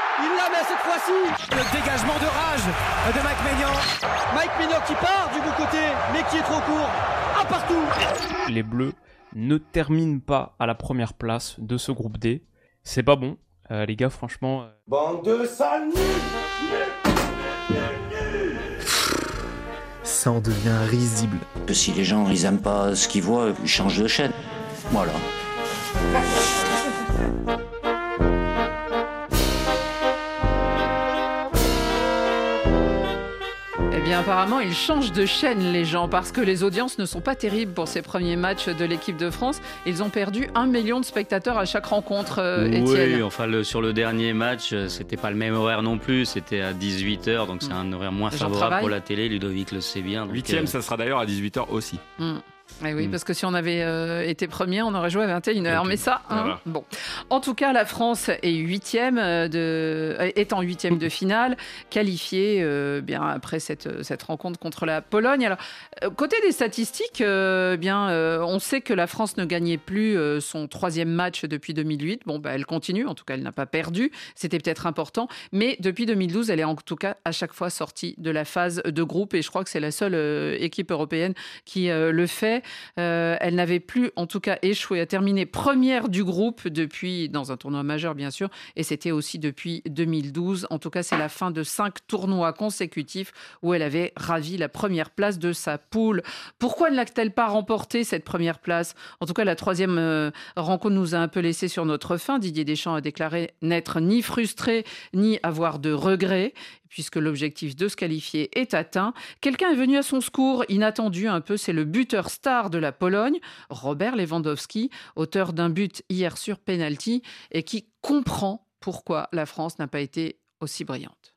Le dégagement de rage de Mike Maignan. Mike Maignan qui part du bon côté, mais qui est trop court. Un partout. Les Bleus ne terminent pas à la première place de ce groupe D. C'est pas bon, les gars, franchement. Bande de sales nuls. Ça en devient risible. Si les gens ils aiment pas ce qu'ils voient, ils changent de chaîne. Voilà. Eh bien, apparemment, ils changent de chaîne, les gens, parce que les audiences ne sont pas terribles pour ces premiers matchs de l'équipe de France. Ils ont perdu 1 million de spectateurs à chaque rencontre, Étienne. Oui, enfin, sur le dernier match, c'était pas le même horaire non plus. C'était à 18h, donc c'est un horaire moins favorable pour la télé. Ludovic le sait bien. 8e, ça sera d'ailleurs à 18h aussi. Eh oui, parce que si on avait été premier, on aurait joué à 21h. Mais ça, voilà. Bon. En tout cas, la France est en 8e de finale, qualifiée bien après cette rencontre contre la Pologne. Alors, côté des statistiques, on sait que la France ne gagnait plus son 3e match depuis 2008. Bon, elle continue, en tout cas, elle n'a pas perdu. C'était peut-être important. Mais depuis 2012, elle est en tout cas à chaque fois sortie de la phase de groupe. Et je crois que c'est la seule équipe européenne qui le fait. Elle n'avait plus, en tout cas, échoué à terminer première du groupe depuis, dans un tournoi majeur bien sûr, et c'était aussi depuis 2012. En tout cas, c'est la fin de 5 tournois consécutifs où elle avait ravi la première place de sa poule. Pourquoi ne l'a-t-elle pas remporté, cette première place ? En tout cas, la 3e rencontre nous a un peu laissé sur notre faim. Didier Deschamps a déclaré n'être ni frustré, ni avoir de regrets, puisque l'objectif de se qualifier est atteint. Quelqu'un est venu à son secours, inattendu un peu, c'est le buteur star de la Pologne, Robert Lewandowski, auteur d'un but hier sur penalty, et qui comprend pourquoi la France n'a pas été aussi brillante.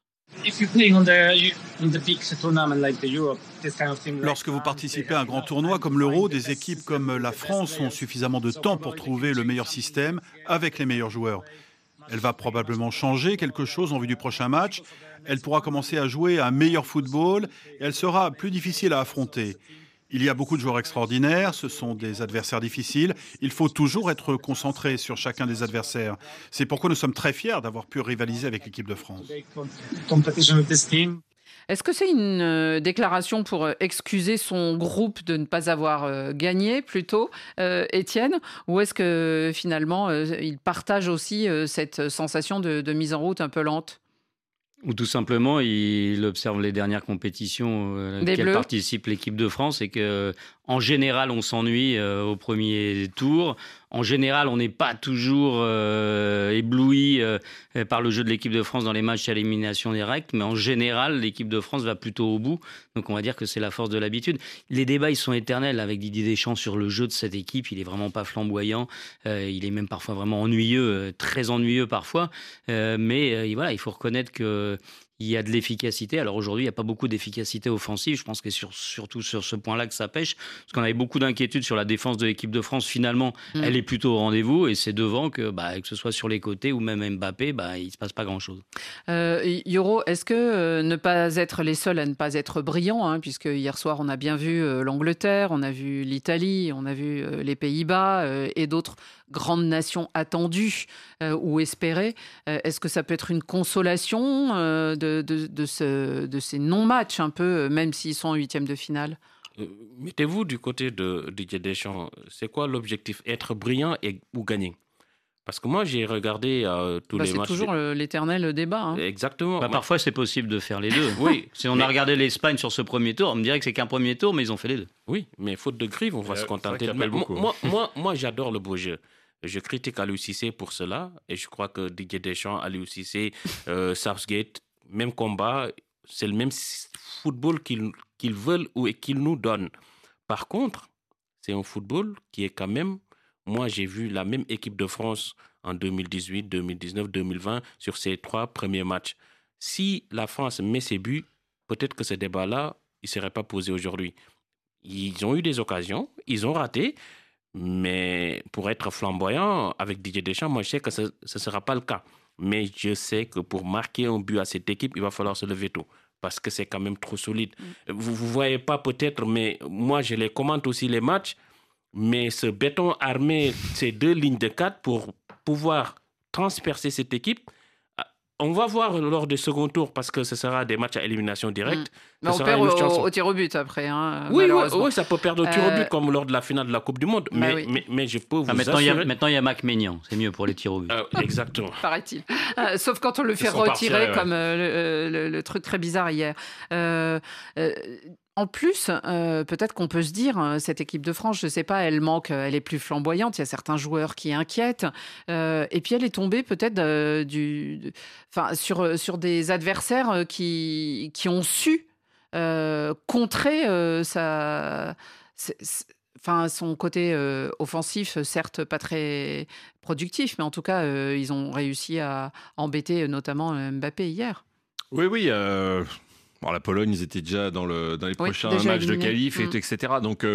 Lorsque vous participez à un grand tournoi comme l'Euro, des équipes comme la France ont suffisamment de temps pour trouver le meilleur système avec les meilleurs joueurs. Elle va probablement changer quelque chose en vue du prochain match. Elle pourra commencer à jouer à un meilleur football et elle sera plus difficile à affronter. Il y a beaucoup de joueurs extraordinaires, ce sont des adversaires difficiles. Il faut toujours être concentré sur chacun des adversaires. C'est pourquoi nous sommes très fiers d'avoir pu rivaliser avec l'équipe de France. Est-ce que c'est une déclaration pour excuser son groupe de ne pas avoir gagné, plutôt, Étienne ? Ou est-ce que finalement, il partage aussi cette sensation de mise en route un peu lente ? Ou tout simplement, il observe les dernières compétitions auxquelles participe l'équipe de France et qu'en général, on s'ennuie au premier tour. En général, on n'est pas toujours ébloui par le jeu de l'équipe de France dans les matchs à élimination directe, mais en général, l'équipe de France va plutôt au bout. Donc on va dire que c'est la force de l'habitude. Les débats, ils sont éternels avec Didier Deschamps sur le jeu de cette équipe. Il est vraiment pas flamboyant. Il est même parfois vraiment ennuyeux, très ennuyeux parfois. Mais voilà, il faut reconnaître que il y a de l'efficacité. Alors aujourd'hui, il n'y a pas beaucoup d'efficacité offensive. Je pense que c'est surtout sur ce point-là que ça pêche. Parce qu'on avait beaucoup d'inquiétudes sur la défense de l'équipe de France. Finalement, elle est plutôt au rendez-vous. Et c'est devant que ce soit sur les côtés ou même Mbappé, il ne se passe pas grand-chose. Yoro, est-ce que ne pas être les seuls à ne pas être brillants, puisque hier soir, on a bien vu l'Angleterre, on a vu l'Italie, on a vu les Pays-Bas et d'autres grandes nations attendues ou espérées. Est-ce que ça peut être une consolation de ces non-matchs, un peu, même s'ils sont en huitième de finale? Mettez-vous du côté de Didier Deschamps. C'est quoi l'objectif? Être brillant ou gagner? Parce que moi, j'ai regardé tous les matchs. C'est toujours l'éternel débat. Exactement. Parfois, c'est possible de faire les deux. Oui. Si on a regardé l'Espagne sur ce premier tour, on me dirait que c'est qu'un premier tour, mais ils ont fait les deux. Oui, mais faute de grive, on va se contenter de... Moi, j'adore le beau jeu. Je critique Aliou Cissé pour cela. Et je crois que Didier Deschamps, Aliou Cissé, Southgate, même combat, c'est le même football qu'ils veulent ou qu'ils nous donnent. Par contre, c'est un football qui est quand même... Moi, j'ai vu la même équipe de France en 2018, 2019, 2020 sur ces 3 premiers matchs. Si la France met ses buts, peut-être que ce débat-là, il ne serait pas posé aujourd'hui. Ils ont eu des occasions, ils ont raté, mais pour être flamboyant avec Didier Deschamps, moi, je sais que ce ne sera pas le cas. Mais je sais que pour marquer un but à cette équipe, il va falloir se lever tôt. Parce que c'est quand même trop solide. Vous ne voyez pas peut-être, mais moi, je les commente aussi les matchs. Mais ce béton armé, ces 2 lignes de 4 pour pouvoir transpercer cette équipe, on va voir lors du second tour parce que ce sera des matchs à élimination directe. Mais on perd au tir au but après. Oui, ça peut perdre au tir au but comme lors de la finale de la Coupe du Monde. Mais je peux vous assurer... Maintenant, il y a Mac Maignan. C'est mieux pour les tirs au but. Exactement. Paraît-il. Sauf quand on le fait retirer comme le truc très bizarre hier. En plus, peut-être qu'on peut se dire, cette équipe de France, je ne sais pas, elle est plus flamboyante, il y a certains joueurs qui inquiètent, et puis elle est tombée peut-être sur des adversaires qui ont su contrer son côté offensif, certes pas très productif, mais en tout cas, ils ont réussi à embêter notamment Mbappé hier. Oui. La Pologne, ils étaient déjà dans les prochains matchs de qualif, etc. Donc,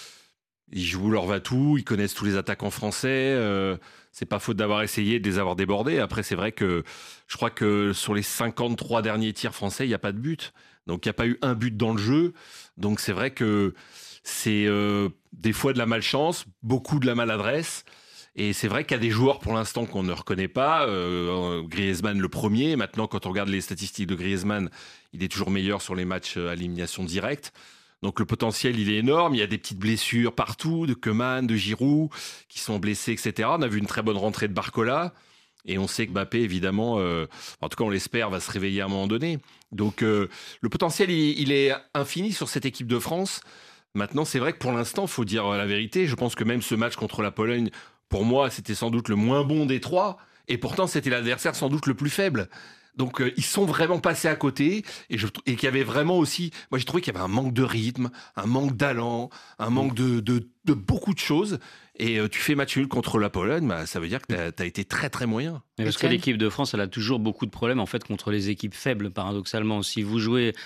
ils jouent leur va-tout, ils connaissent tous les attaquants français. C'est pas faute d'avoir essayé de les avoir débordés. Après, c'est vrai que je crois que sur les 53 derniers tirs français, il n'y a pas de but. Donc, il n'y a pas eu un but dans le jeu. Donc, c'est vrai que c'est des fois de la malchance, beaucoup de la maladresse. Et c'est vrai qu'il y a des joueurs pour l'instant qu'on ne reconnaît pas. Griezmann le premier. Maintenant, quand on regarde les statistiques de Griezmann, il est toujours meilleur sur les matchs à élimination directe. Donc le potentiel, il est énorme. Il y a des petites blessures partout, de Koeman, de Giroud, qui sont blessés, etc. On a vu une très bonne rentrée de Barcola. Et on sait que Mbappé, évidemment, en tout cas on l'espère, va se réveiller à un moment donné. Donc le potentiel, il est infini sur cette équipe de France. Maintenant, c'est vrai que pour l'instant, il faut dire la vérité. Je pense que même ce match contre la Pologne, pour moi, c'était sans doute le moins bon des 3. Et pourtant, c'était l'adversaire sans doute le plus faible. Donc, ils sont vraiment passés à côté. Et qu'il y avait vraiment aussi... Moi, j'ai trouvé qu'il y avait un manque de rythme, un manque d'allant, un manque de beaucoup de choses. Et tu fais match nul contre la Pologne, ça veut dire que tu as été très, très moyen. Parce que l'équipe de France, elle a toujours beaucoup de problèmes en fait contre les équipes faibles, paradoxalement. Si vous jouez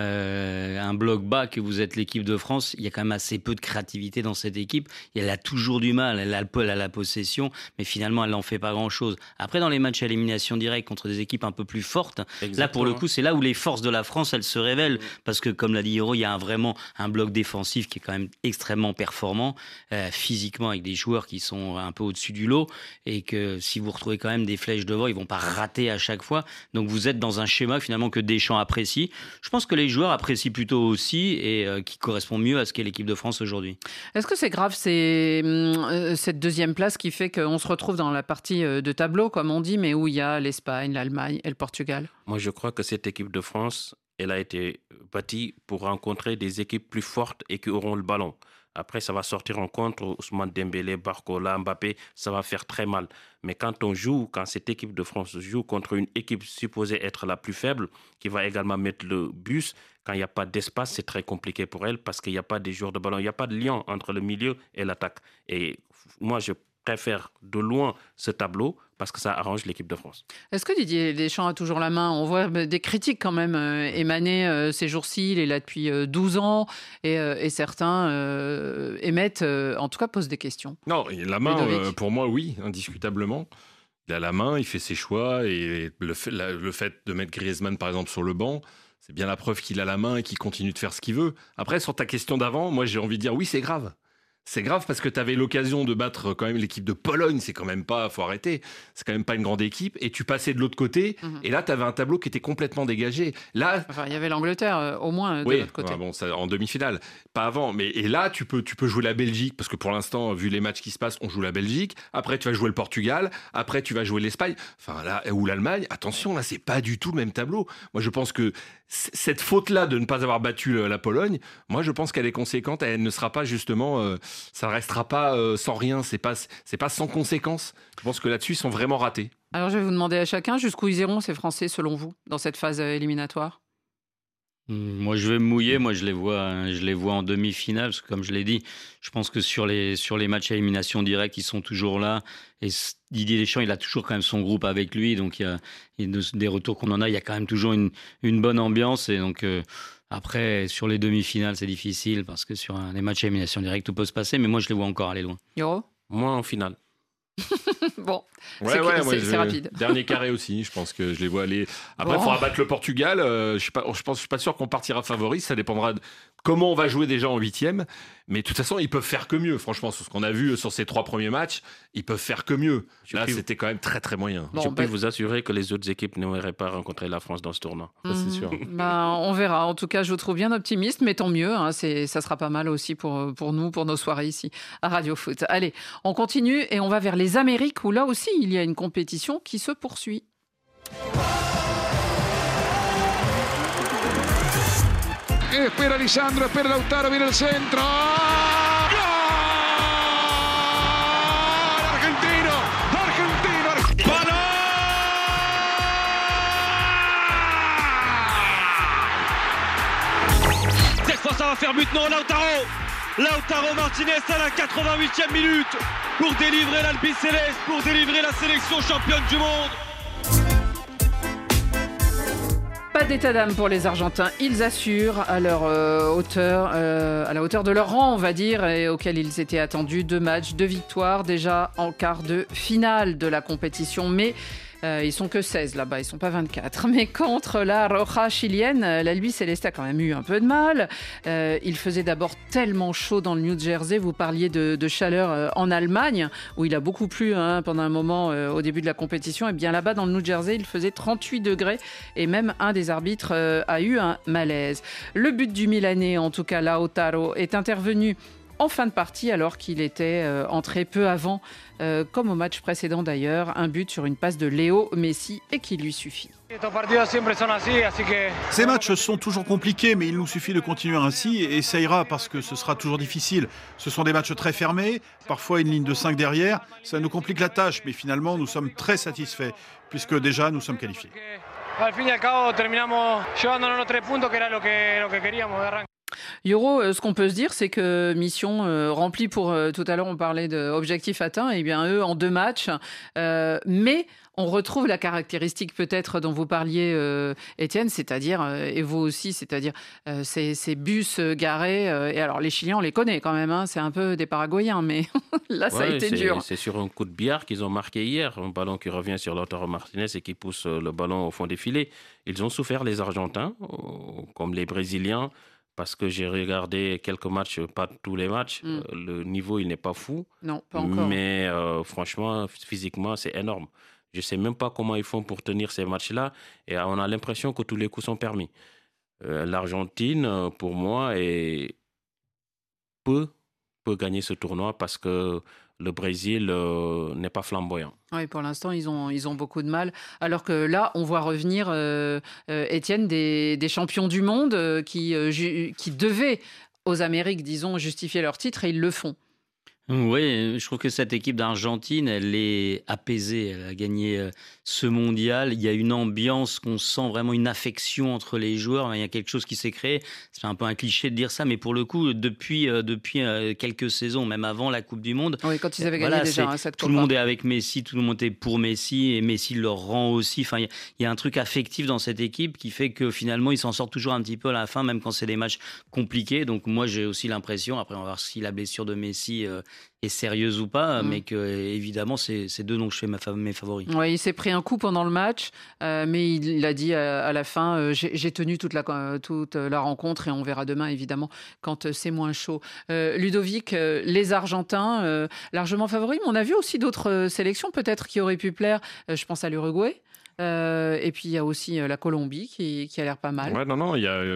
un bloc bas, que vous êtes l'équipe de France, il y a quand même assez peu de créativité dans cette équipe. Elle a toujours du mal, elle a la possession, mais finalement, elle n'en fait pas grand-chose. Après, dans les matchs à élimination directe contre des équipes un peu plus fortes, là, pour le coup, c'est là où les forces de la France, elles se révèlent. Parce que, comme l'a dit Yoro, il y a vraiment un bloc défensif qui est quand même extrêmement performant, physiquement, avec des joueurs qui sont un peu au-dessus du lot, et que si vous retrouvez quand même des flèches devant, ils vont pas rater à chaque fois. Donc vous êtes dans un schéma finalement que Deschamps apprécie. Je pense que les joueurs apprécient plutôt aussi, et qui correspond mieux à ce qu'est l'équipe de France aujourd'hui. Est-ce que c'est grave cette deuxième place qui fait qu'on se retrouve dans la partie de tableau, comme on dit, mais où il y a l'Espagne, l'Allemagne et le Portugal? Moi, je crois que cette équipe de France, elle a été bâtie pour rencontrer des équipes plus fortes et qui auront le ballon. Après, ça va sortir en contre, Ousmane Dembélé, Barcola, Mbappé, ça va faire très mal. Mais quand cette équipe de France joue contre une équipe supposée être la plus faible, qui va également mettre le bus, quand il n'y a pas d'espace, c'est très compliqué pour elle parce qu'il n'y a pas des joueurs de ballon, il n'y a pas de lien entre le milieu et l'attaque. Et moi, je préfère de loin ce tableau parce que ça arrange l'équipe de France. Est-ce que Didier Deschamps a toujours la main ? On voit des critiques quand même émaner ces jours-ci. Il est là depuis 12 ans et certains émettent, en tout cas posent des questions. Non, la main, pour moi, oui, indiscutablement. Il a la main, il fait ses choix et le fait de mettre Griezmann, par exemple, sur le banc, c'est bien la preuve qu'il a la main et qu'il continue de faire ce qu'il veut. Après, sur ta question d'avant, moi, j'ai envie de dire oui, c'est grave. C'est grave parce que tu avais l'occasion de battre quand même l'équipe de Pologne, c'est quand même pas, faut arrêter, c'est quand même pas une grande équipe, et tu passais de l'autre côté, et là tu avais un tableau qui était complètement dégagé. Là, il y avait l'Angleterre au moins de l'autre côté. Bon, ça, en demi-finale, pas avant, et là tu peux jouer la Belgique, parce que pour l'instant, vu les matchs qui se passent, on joue la Belgique, après tu vas jouer le Portugal, après tu vas jouer l'Espagne, enfin là, ou l'Allemagne, attention, là c'est pas du tout le même tableau. Moi je pense que cette faute-là de ne pas avoir battu la Pologne, moi je pense qu'elle est conséquente, elle ne sera pas justement... ça ne restera pas sans rien, c'est pas sans conséquence. Je pense que là-dessus, ils sont vraiment ratés. Alors je vais vous demander à chacun, jusqu'où ils iront ces Français selon vous, dans cette phase éliminatoire ? Moi, je vais me mouiller. Moi, je les vois en demi-finale, parce que comme je l'ai dit, je pense que sur les matchs à élimination directe, ils sont toujours là. Et Didier Deschamps, il a toujours quand même son groupe avec lui. Donc, il y a des retours qu'on en a. Il y a quand même toujours une bonne ambiance. Et donc, après, sur les demi-finales, c'est difficile, parce que sur les matchs à élimination directe, tout peut se passer. Mais moi, je les vois encore aller loin. Yoro ? Moi, en finale. Bon, c'est rapide. Dernier carré aussi, je pense que je les vois aller. Après, il faudra battre le Portugal. Je suis pas sûr qu'on partira favori. Ça dépendra de comment on va jouer déjà en 8e. Mais de toute façon, ils peuvent faire que mieux. Franchement, sur ce qu'on a vu sur ces 3 premiers matchs, ils peuvent faire que mieux. Là, c'était quand même très très moyen. Je peux vous assurer que les autres équipes n'auraient pas rencontré la France dans ce tournoi. Ça, c'est sûr. On verra. En tout cas, je vous trouve bien optimiste, mais tant mieux. Ça sera pas mal aussi pour nous, pour nos soirées ici à Radio Foot. Allez, on continue et on va vers les Amériques, où là aussi, il y a une compétition qui se poursuit. Espera Lisandro, espera Lautaro, viene el centro. ¡Gol! Argentino. ¡Ballon! Cette fois, ça va faire but, non, Lautaro Martinez à la 88e minute pour délivrer l'Albi Céleste, pour délivrer la sélection championne du monde. Pas d'état d'âme pour les Argentins. Ils assurent à leur hauteur, à la hauteur de leur rang, on va dire, et auquel ils étaient attendus. 2 matchs, 2 victoires, déjà en quart de finale de la compétition. Mais ils sont que 16 là-bas, ils sont pas 24. Mais contre la Roja chilienne, l'Albi Céleste a quand même eu un peu de mal. Il faisait d'abord tellement chaud dans le New Jersey. Vous parliez de chaleur en Allemagne, où il a beaucoup plu pendant un moment au début de la compétition. Et bien là-bas, dans le New Jersey, il faisait 38 degrés et même un des arbitres a eu un malaise. Le but du Milanais, en tout cas Lautaro, est intervenu en fin de partie, alors qu'il était entré peu avant, comme au match précédent d'ailleurs, un but sur une passe de Léo Messi et qui lui suffit. Ces matchs sont toujours compliqués, mais il nous suffit de continuer ainsi et ça ira, parce que ce sera toujours difficile. Ce sont des matchs très fermés, parfois une ligne de 5 derrière, ça nous complique la tâche, mais finalement nous sommes très satisfaits, puisque déjà nous sommes qualifiés. Al fin y al cabo terminamos llevándonos los 3 puntos, que era lo que queríamos de arranque. Yoro, ce qu'on peut se dire, c'est que mission remplie pour... tout à l'heure, on parlait d'objectifs atteints. Et bien, eux, en 2 matchs. Mais on retrouve la caractéristique peut-être dont vous parliez, Étienne, c'est-à-dire, et vous aussi, c'est-à-dire ces bus garés. Et alors, les Chiliens, on les connaît quand même. C'est un peu des Paraguayens, mais là, ça a été dur. C'est sur un coup de billard qu'ils ont marqué hier. Un ballon qui revient sur Lautaro Martinez et qui pousse le ballon au fond des filets. Ils ont souffert, les Argentins, comme les Brésiliens. Parce que j'ai regardé quelques matchs, pas tous les matchs. Le niveau, il n'est pas fou. Non, pas encore. Mais franchement, physiquement, c'est énorme. Je ne sais même pas comment ils font pour tenir ces matchs-là. Et on a l'impression que tous les coups sont permis. L'Argentine, pour moi, peut gagner ce tournoi parce que le Brésil n'est pas flamboyant. Oui, pour l'instant, ils ont beaucoup de mal. Alors que là, on voit revenir, Étienne, des champions du monde qui devaient, aux Amériques, disons, justifier leur titre, et ils le font. Oui, je trouve que cette équipe d'Argentine, elle est apaisée. Elle a gagné ce mondial. Il y a une ambiance qu'on sent, vraiment une affection entre les joueurs. Il y a quelque chose qui s'est créé. C'est un peu un cliché de dire ça, mais pour le coup, depuis quelques saisons, même avant la Coupe du Monde. Oui, quand ils avaient gagné déjà cette Coupe. Tout le monde est avec Messi, tout le monde est pour Messi, et Messi leur rend aussi. Enfin, il y a un truc affectif dans cette équipe qui fait que finalement, ils s'en sortent toujours un petit peu à la fin, même quand c'est des matchs compliqués. Donc moi, j'ai aussi l'impression, après on va voir si la blessure de Messi est sérieuse ou pas, mais que évidemment c'est d'eux dont je fais mes favoris. Oui, il s'est pris un coup pendant le match, mais il a dit à la fin j'ai tenu toute la rencontre et on verra demain évidemment quand c'est moins chaud. Ludovic, les Argentins largement favoris, mais on a vu aussi d'autres sélections peut-être qui auraient pu plaire. Je pense à l'Uruguay. Et puis il y a aussi la Colombie qui a l'air pas mal. Ouais, non,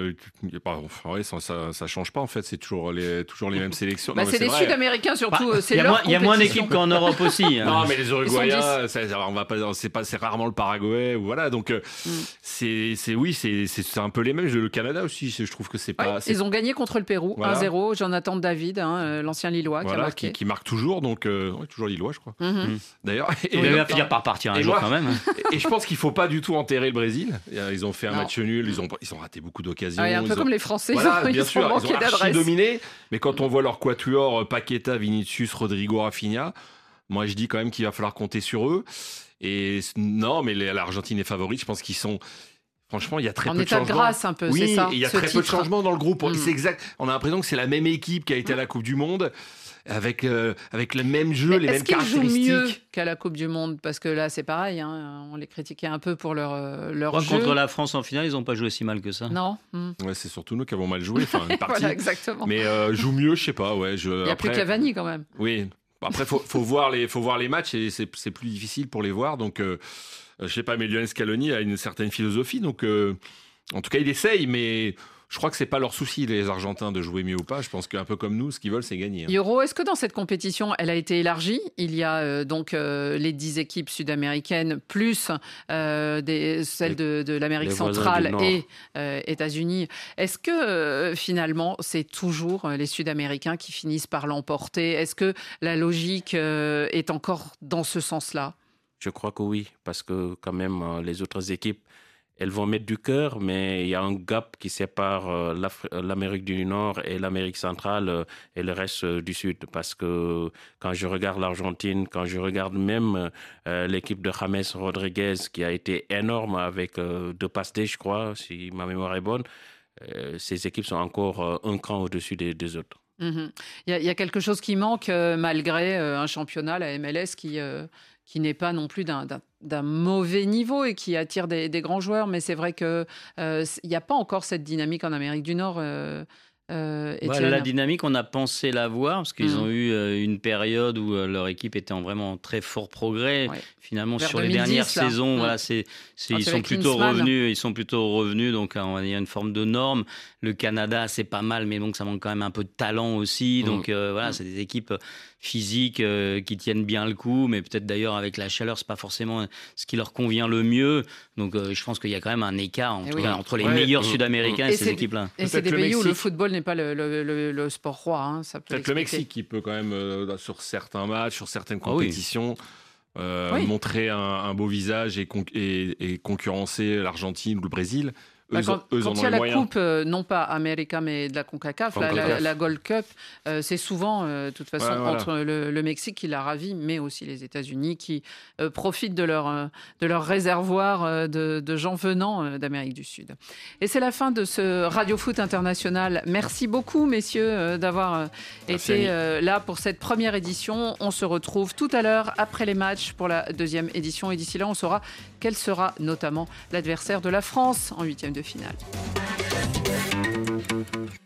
ça change pas en fait, c'est toujours les mêmes sélections. C'est des Sud-Américains surtout. Il y a moins d'équipes qu'en Europe aussi. Non, mais les Uruguayens, c'est rarement le Paraguay, voilà. Donc c'est un peu les mêmes. Le Canada aussi, je trouve que c'est pas. Ils ont gagné contre le Pérou 1-0. Jonathan David, l'ancien Lillois, qui a marqué. Qui marque toujours, donc toujours Lillois, je crois. D'ailleurs, il va finir par partir un jour quand même. Et je pense qu'il faut pas du tout enterrer le Brésil. Ils ont fait un match nul, ils ont raté beaucoup d'occasions. Un peu comme les Français, bien sûr, ils ont archi dominé. Mais quand on voit leur quatuor, Paqueta, Vinicius, Rodrigo, Rafinha, moi je dis quand même qu'il va falloir compter sur eux. Et non, mais l'Argentine est favorite. Je pense qu'ils sont. Franchement, il y a très peu de changements. En état de grâce, un peu, c'est ça. Il y a très peu de changements dans le groupe. C'est exact. On a l'impression que c'est la même équipe qui a été à la Coupe du Monde. Avec le même jeu, les mêmes caractéristiques. Est-ce qu'ils jouent mieux qu'à la Coupe du Monde ? Parce que là, c'est pareil, on les critiquait un peu pour leur jeu. Contre la France en finale, ils n'ont pas joué si mal que ça. Non. Ouais, c'est surtout nous qui avons mal joué, une partie. Voilà, exactement. Mais joue mieux, je sais pas. Ouais, il n'y a plus Cavani quand même. Oui. Après, faut voir les matchs et c'est plus difficile pour les voir. Donc, je sais pas, mais Lionel Scaloni a une certaine philosophie. Donc, en tout cas, il essaye, mais. Je crois que c'est pas leur souci, les Argentins, de jouer mieux ou pas. Je pense qu'un peu comme nous, ce qu'ils veulent, c'est gagner. Yoro, est-ce que dans cette compétition, elle a été élargie ? Il y a donc les 10 équipes sud-américaines, plus celles de l'Amérique centrale et États-Unis. Est-ce que finalement, c'est toujours les Sud-Américains qui finissent par l'emporter ? Est-ce que la logique est encore dans ce sens-là ? Je crois que oui, parce que quand même, les autres équipes, elles vont mettre du cœur, mais il y a un gap qui sépare l'Amérique du Nord et l'Amérique centrale et le reste du Sud. Parce que quand je regarde l'Argentine, quand je regarde même l'équipe de James Rodriguez, qui a été énorme avec 2 passes D, je crois, si ma mémoire est bonne, ces équipes sont encore un cran au-dessus des autres. Il y a quelque chose qui manque malgré un championnat, la MLS, qui n'est pas non plus d'un mauvais niveau et qui attire des grands joueurs. Mais c'est vrai qu'il n'y a pas encore cette dynamique en Amérique du Nord. La dynamique, on a pensé l'avoir parce qu'ils ont eu une période où leur équipe était en vraiment très fort progrès. Ouais. Finalement, vers sur 2010, les dernières saisons, ils sont plutôt revenus. Donc, il y a une forme de norme. Le Canada, c'est pas mal, mais donc ça manque quand même un peu de talent aussi. Donc, c'est des équipes physiques qui tiennent bien le coup, mais peut-être d'ailleurs avec la chaleur, c'est pas forcément ce qui leur convient le mieux. Donc, je pense qu'il y a quand même un écart entre les meilleurs Sud-Américains et ces équipes-là. Et c'est des pays où le football n'est pas le sport roi. Ça peut peut-être le Mexique qui peut quand même, sur certains matchs, sur certaines compétitions, montrer un beau visage et concurrencer l'Argentine ou le Brésil. Quand il y a la coupe, non pas América, mais de la CONCACAF, la Gold Cup, c'est souvent, de toute façon, entre le Mexique qui l'a ravi, mais aussi les États-Unis qui profitent de leur réservoir de gens venant d'Amérique du Sud. Et c'est la fin de ce Radio Foot International. Merci beaucoup, messieurs, d'avoir été là pour cette première édition. On se retrouve tout à l'heure après les matchs pour la deuxième édition. Et d'ici là, on saura quel sera notamment l'adversaire de la France en 8e de finale.